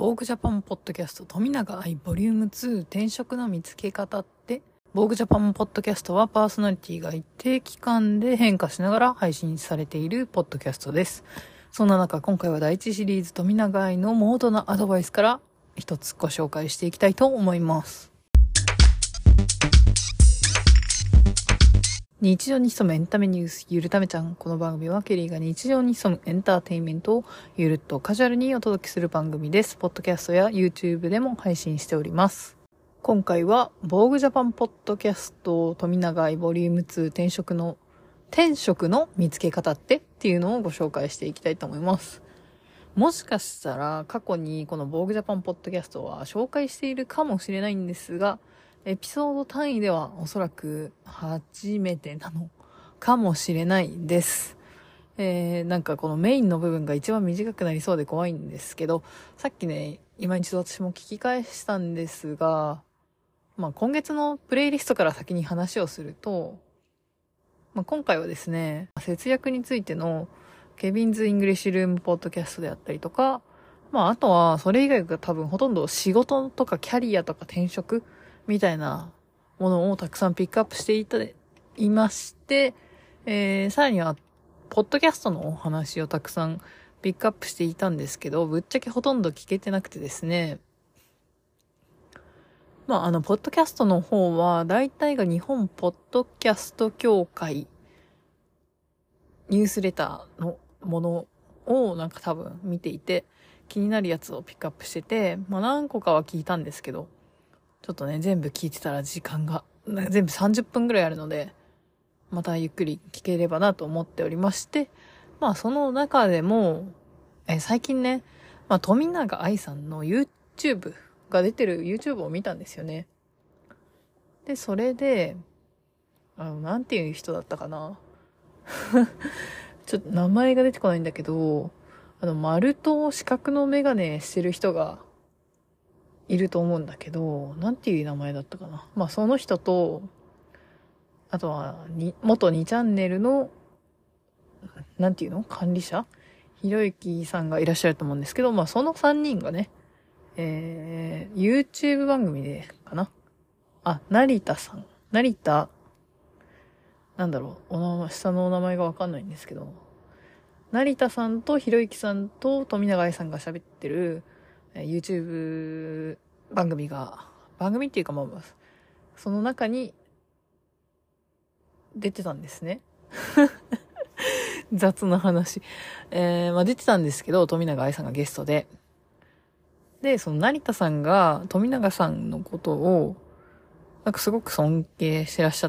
ボーグジャパンポッドキャスト富永愛ボリューム2転職の見つけ方って。ボーグジャパンポッドキャストはパーソナリティが一定期間で変化しながら配信されているポッドキャストです。そんな中、今回は第1シリーズ富永愛のモードなアドバイスから一つご紹介していきたいと思います。日常に潜むエンタメニュースゆるためちゃん。この番組はケリーが日常に潜むエンターテインメントをゆるっとカジュアルにお届けする番組です。ポッドキャストや YouTube でも配信しております。今回はボーグジャパンポッドキャスト富永愛ボリューム2転職の見つけ方っていうのをご紹介していきたいと思います。もしかしたら過去にこのボーグジャパンポッドキャストは紹介しているかもしれないんですが、エピソード単位ではおそらく初めてなのかもしれないです。なんかこのメインの部分が一番短くなりそうで怖いんですけど、さっきね、今一度私も聞き返したんですが、今月のプレイリストから先に話をすると、今回はですね、節約についてのケビンズ・イングリッシュルームポッドキャストであったりとか、あとはそれ以外が多分ほとんど仕事とかキャリアとか転職みたいなものをたくさんピックアップしていまして、さらにはポッドキャストのお話をたくさんピックアップしていたんですけど、ぶっちゃけほとんど聞けてなくてですね、ポッドキャストの方は、大体が日本ポッドキャスト協会ニュースレターのものをなんか多分見ていて、気になるやつをピックアップしてて、何個かは聞いたんですけど、ちょっとね、全部聞いてたら時間が、全部30分ぐらいあるので、またゆっくり聞ければなと思っておりまして、その中でも、最近ね、富永愛さんの YouTubeが出てる YouTube を見たんですよね。で、それで、なんていう人だったかな。ちょっと名前が出てこないんだけど、丸と四角のメガネしてる人がいると思うんだけど、なんていう名前だったかな。その人と、あとは、元2チャンネルの、なんていうの管理者ひろゆきさんがいらっしゃると思うんですけど、その3人がね、YouTube 番組でかな。成田さん。下のお名前がわかんないんですけど、成田さんとひろゆきさんと富永愛さんが喋ってる、YouTube 番組っていうかその中に出てたんですね。雑な話。出てたんですけど、富永愛さんがゲストで。で、その成田さんが富永さんのことを、なんかすごく尊敬してらっしゃって、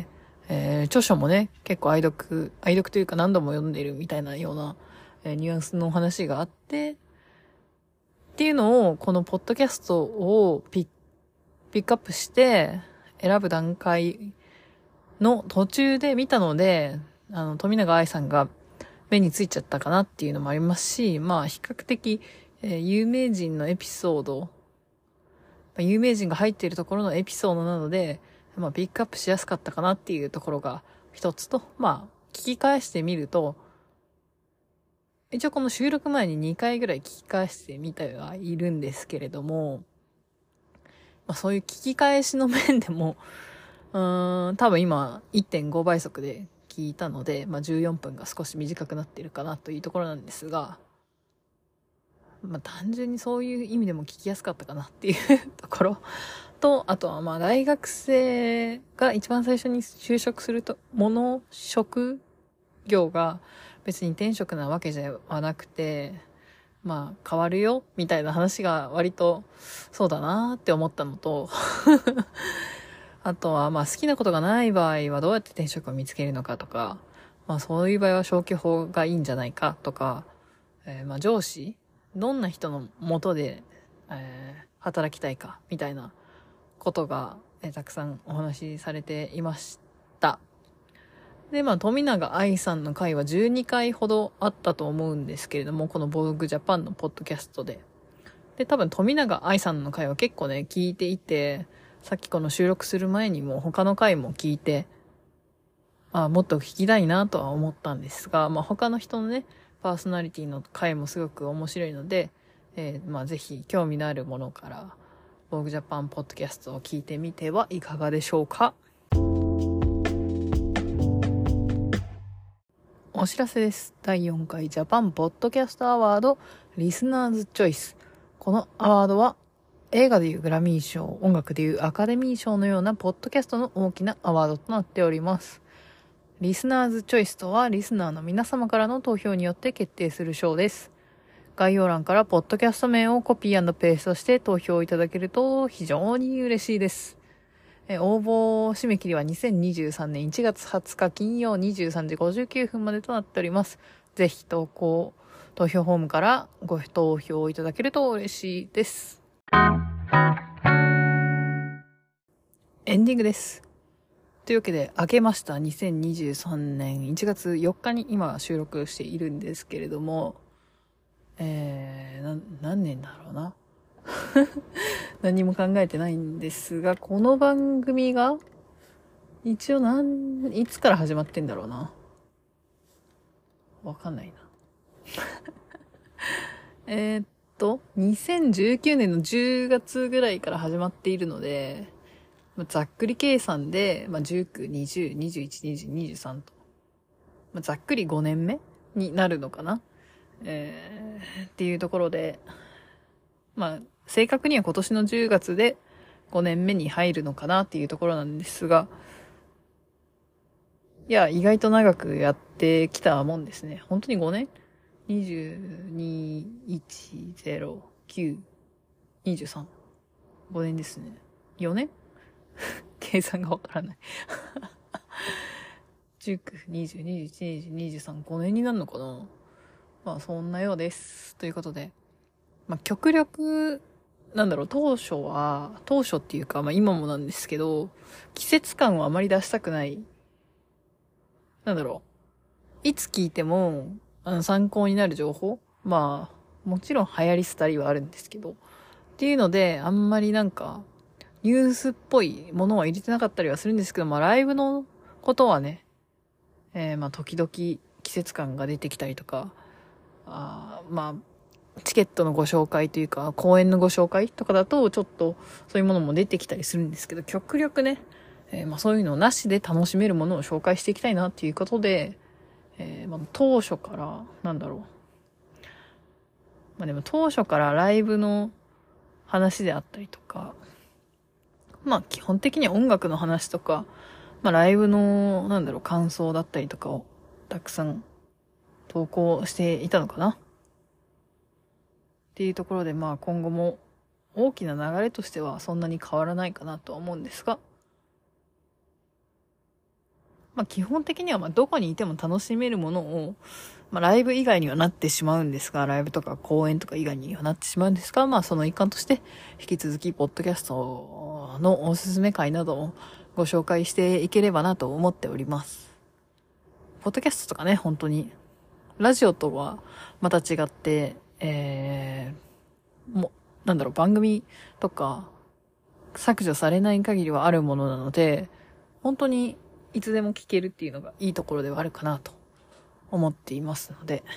著書もね、結構愛読というか何度も読んでるみたいなような、ニュアンスの話があって、っていうのを、このポッドキャストをピックアップして選ぶ段階の途中で見たので、富永愛さんが目についちゃったかなっていうのもありますし、比較的、有名人のエピソード、有名人が入っているところのエピソードなので、ピックアップしやすかったかなっていうところが一つと、聞き返してみると、一応この収録前に2回ぐらい聞き返してみてはいるんですけれども、そういう聞き返しの面でも、多分今 1.5 倍速で聞いたので、14分が少し短くなっているかなというところなんですが、単純にそういう意味でも聞きやすかったかなっていうところと、あとは大学生が一番最初に就職すると、職業が別に転職なわけではなくて、変わるよみたいな話が割とそうだなって思ったのとあとは好きなことがない場合はどうやって転職を見つけるのかとか、そういう場合は消去法がいいんじゃないかとか、上司どんな人の下で、働きたいかみたいなことが、たくさんお話しされていました。で、富永愛さんの回は12回ほどあったと思うんですけれども、このボーグジャパンのポッドキャストで。で、多分富永愛さんの回は結構ね、聞いていて、さっきこの収録する前にも他の回も聞いて、もっと聞きたいなとは思ったんですが、他の人のね、パーソナリティの回もすごく面白いので、 ぜひ興味のあるものから、ボーグジャパンポッドキャストを聞いてみてはいかがでしょうか。お知らせです。第4回ジャパンポッドキャストアワードリスナーズチョイス。このアワードは映画でいうグラミー賞、音楽でいうアカデミー賞のようなポッドキャストの大きなアワードとなっております。リスナーズチョイスとはリスナーの皆様からの投票によって決定する賞です。概要欄からポッドキャスト名をコピー&ペーストして投票いただけると非常に嬉しいです。応募締め切りは2023年1月20日金曜23時59分までとなっております。ぜひ投票フォームからご投票いただけると嬉しいです。エンディングです。というわけで、明けました2023年1月4日に今収録しているんですけれども、何年だろうな。何も考えてないんですが、この番組が一応いつから始まってんだろうな。わかんないな。2019年の10月ぐらいから始まっているので、ざっくり計算で、19、20、21、20、23と、ざっくり5年目になるのかな。っていうところで、正確には今年の10月で5年目に入るのかなっていうところなんですが、いや、意外と長くやってきたもんですね。本当に5年 ?22、1、0、9、23。5年ですね。4年計算がわからない。19、20、21、22、23、5年になるのかな。そんなようです。ということで。極力、当初っていうか、今もなんですけど、季節感をあまり出したくない。いつ聞いても、参考になる情報もちろん流行り廃りはあるんですけど、っていうので、あんまりニュースっぽいものは入れてなかったりはするんですけど、ライブのことはね、時々季節感が出てきたりとか、チケットのご紹介というか、公演のご紹介とかだと、ちょっとそういうものも出てきたりするんですけど、極力ね、そういうのなしで楽しめるものを紹介していきたいなっていうことで、当初から、でも当初からライブの話であったりとか、基本的には音楽の話とか、ライブの、感想だったりとかをたくさん投稿していたのかなっていうところで、今後も大きな流れとしてはそんなに変わらないかなとは思うんですが、基本的にはどこにいても楽しめるものを、ライブ以外にはなってしまうんですが、ライブとか公演とか以外にはなってしまうんですが、その一環として引き続きポッドキャストのおすすめ会などをご紹介していければなと思っております。ポッドキャストとかね、本当にラジオとはまた違って、番組とか削除されない限りはあるものなので、本当にいつでも聞けるっていうのがいいところではあるかなと思っていますので。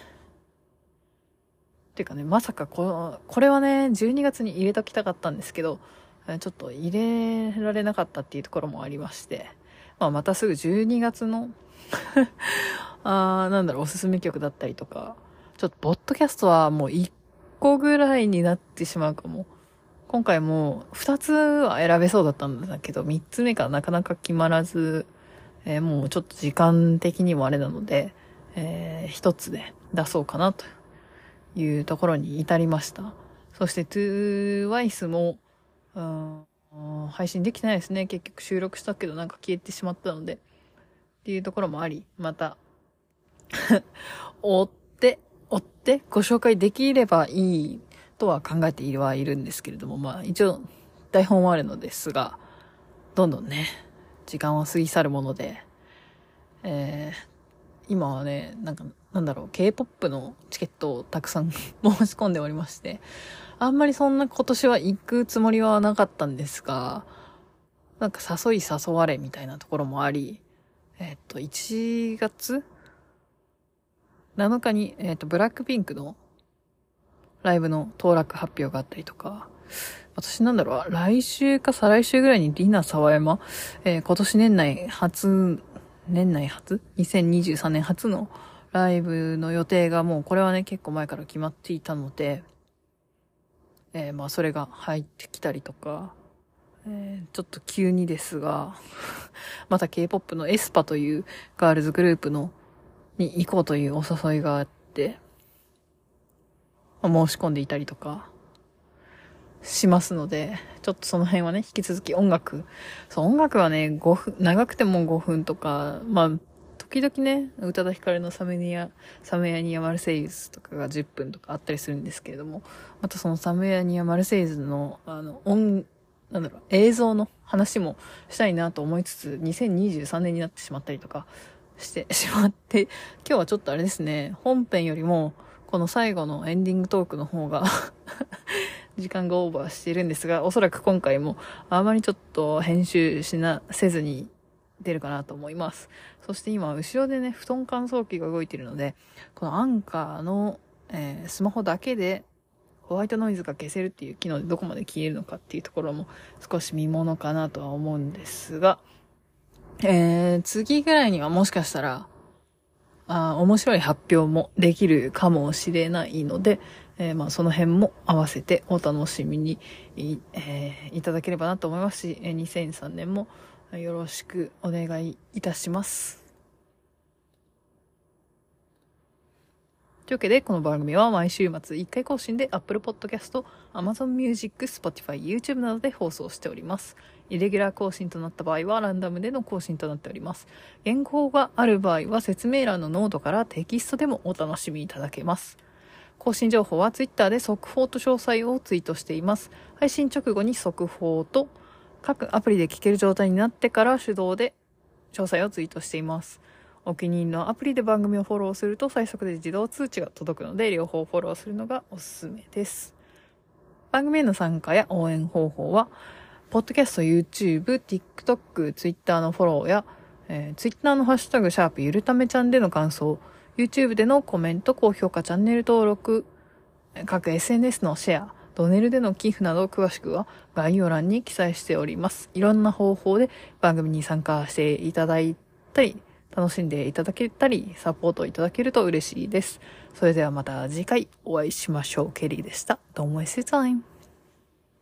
てかね、まさかこれはね、12月に入れときたかったんですけど、ちょっと入れられなかったっていうところもありまして、またすぐ12月のおすすめ曲だったりとか、ちょっとポッドキャストはもう1個ぐらいになってしまうかも。今回も2つは選べそうだったんだけど、3つ目からなかなか決まらず、もうちょっと時間的にもあれなので、1つで出そうかなというところに至りました。そして TWICE も、配信できてないですね。結局収録したけど消えてしまったので。っていうところもあり、また追ってご紹介できればいいとは考えてはいるんですけれども、一応台本はあるのですが、どんどんね、時間は過ぎ去るもので、今はね、K-POP のチケットをたくさん申し込んでおりまして、あんまりそんな今年は行くつもりはなかったんですが、誘い誘われみたいなところもあり、1月7日に、ブラックピンクのライブの当落発表があったりとか、私来週か再来週ぐらいにリナ沢山、今年年内初 ?2023 年初のライブの予定がもうこれはね結構前から決まっていたので、それが入ってきたりとか、ちょっと急にですがまた K-POP のエスパというガールズグループに行こうというお誘いがあって、申し込んでいたりとかしますので、ちょっとその辺はね、引き続き音楽はね、5分、長くても5分とか、時々ね、宇多田ヒカルのサメヤニア・マルセイユスとかが10分とかあったりするんですけれども、またそのサメヤニア・マルセイユスの、映像の話もしたいなと思いつつ、2023年になってしまったりとかしてしまって、今日はちょっとあれですね、本編よりも、この最後のエンディングトークの方が時間がオーバーしているんですが、おそらく今回もあまりちょっと編集せずに出るかなと思います。そして今後ろでね、布団乾燥機が動いているので、このアンカーの、スマホだけでホワイトノイズが消せるっていう機能でどこまで消えるのかっていうところも少し見ものかなとは思うんですが、次ぐらいにはもしかしたら面白い発表もできるかもしれないので、その辺も合わせてお楽しみに いただければなと思いますし、2003年もよろしくお願いいたします。というわけで、この番組は毎週末1回更新で Apple Podcast、Amazon Music、Spotify、YouTube などで放送しております。イレギュラー更新となった場合はランダムでの更新となっております。原稿がある場合は説明欄のノートからテキストでもお楽しみいただけます。更新情報は Twitter で速報と詳細をツイートしています。配信直後に速報と各アプリで聞ける状態になってから手動で詳細をツイートしています。お気に入りのアプリで番組をフォローすると最速で自動通知が届くので、両方フォローするのがおすすめです。番組への参加や応援方法は、ポッドキャスト、YouTube、TikTok、Twitter のフォローや、Twitter のハッシュタグ#ゆるためちゃんでの感想、YouTube でのコメント、高評価、チャンネル登録、各 SNS のシェア、ドネルでの寄付など詳しくは概要欄に記載しております。いろんな方法で番組に参加していただいたり、楽しんでいただけたり、サポートいただけると嬉しいです。それではまた次回お会いしましょう。ケリーでした。Don't waste your time.